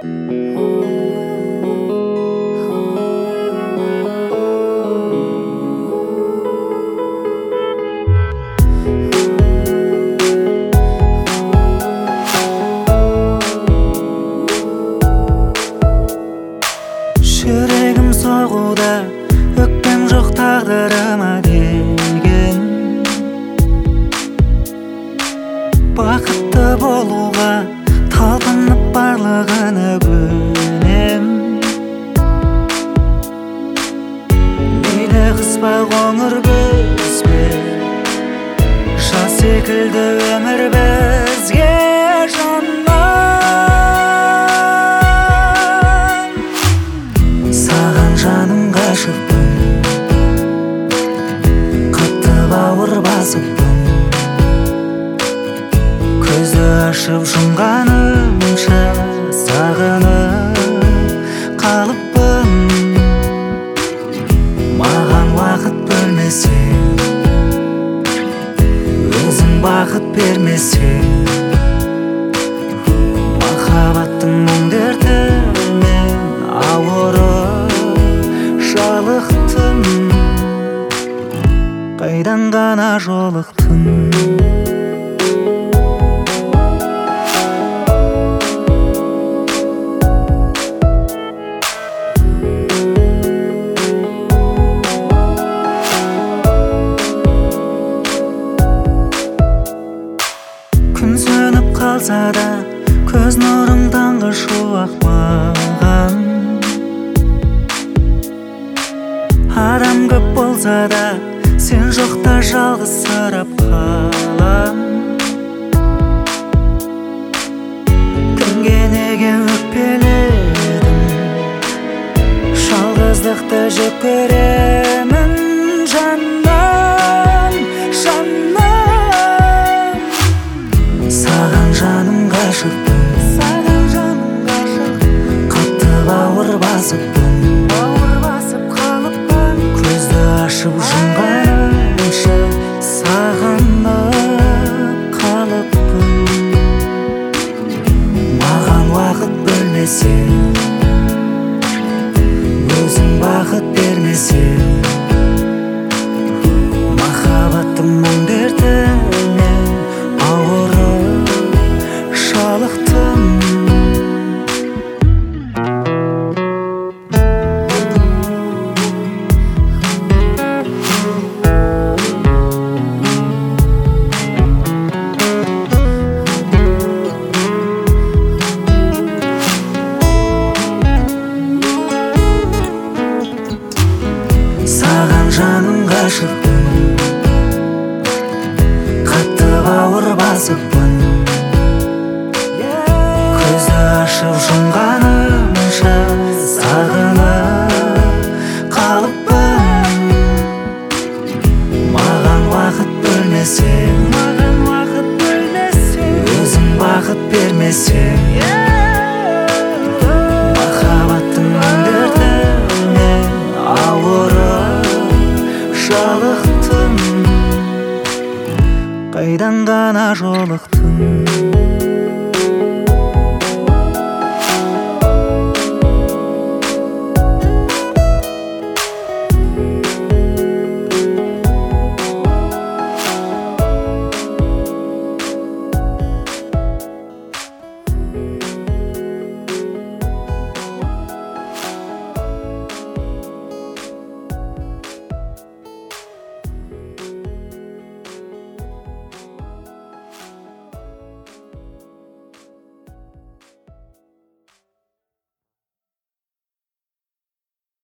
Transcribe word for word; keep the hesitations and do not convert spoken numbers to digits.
жүрегім соғуда, өкпем жоқ тағдырыма деген. Бақытты болуға талпынып барлығына көнем. Мейлі қыс па қоңыр күз бе, жаз секілді өмір бізге жаным. Саған жаным ғашықпын, қатты бауыр басыппын. Көзді ашып жұмғанымша сағынып қалыппын. Маған уақыт бөлмесең, өзің бақыт бермесең, махаббаттың мұң дертімен ауырып жалықтым. Қайдан ғана жолықтың? Күн сөніп қалса да, көз нұрың таңғы шуақ маған. Адам көп болса да, сен жоқта жалғызсырап қалам. Кімге неге өкпеледім, жалғыздықты жек көремін жаным, жаным. Саған жаным ғашықпын, саған жаным ғашықпын. Қатты бауыр басыппын, бауыр басып қалыппын. Көзді ашып жұмғанымша сағынып қалыппын. Маған уақыт бөлмесең, өзің бақыт бермесең, махаббаттың мұң дертімен ауырып жалықтым. Саған жаным ғашықпын, қатты бауыр басыппын. Көзді ашып жұмғанымша сағынып қалыппын. Маған уақыт бөлмесең, маған уақыт бөлмесең, өзің бақыт бермесең, махаббаттың мұң дертімен ауырып жалықтым. Қайдан ғана жолықтың?